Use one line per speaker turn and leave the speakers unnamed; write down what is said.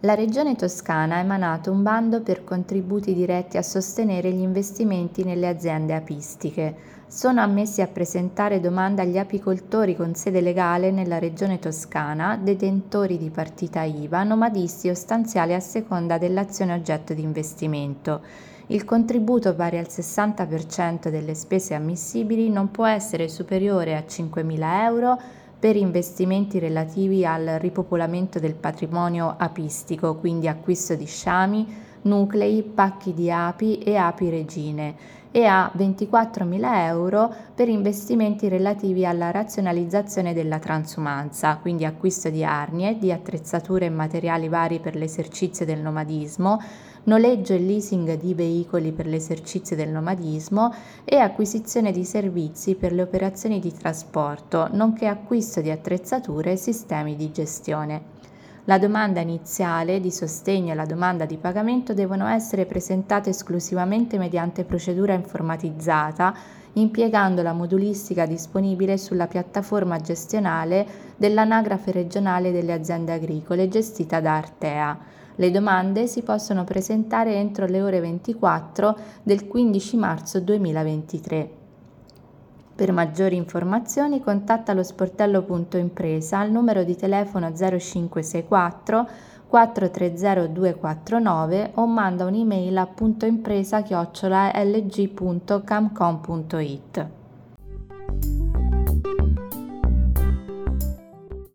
La Regione Toscana ha emanato un bando per contributi diretti a sostenere gli investimenti nelle aziende apistiche. Sono ammessi a presentare domanda agli apicoltori con sede legale nella Regione Toscana, detentori di partita IVA, nomadisti o stanziali a seconda dell'azione oggetto di investimento. Il contributo pari al 60% delle spese ammissibili non può essere superiore a 5.000 euro per investimenti relativi al ripopolamento del patrimonio apistico, quindi acquisto di sciami, nuclei, pacchi di api e api regine, e a 24.000 euro per investimenti relativi alla razionalizzazione della transumanza, quindi acquisto di arnie, di attrezzature e materiali vari per l'esercizio del nomadismo, noleggio e leasing di veicoli per l'esercizio del nomadismo e acquisizione di servizi per le operazioni di trasporto, nonché acquisto di attrezzature e sistemi di gestione. La domanda iniziale di sostegno e la domanda di pagamento devono essere presentate esclusivamente mediante procedura informatizzata, impiegando la modulistica disponibile sulla piattaforma gestionale dell'Anagrafe regionale delle aziende agricole gestita da Artea. Le domande si possono presentare entro le ore 24 del 15 marzo 2023. Per maggiori informazioni contatta lo sportello.impresa al numero di telefono 0564 430 249 o manda un'email a puntoimpresa@lg.camcom.it.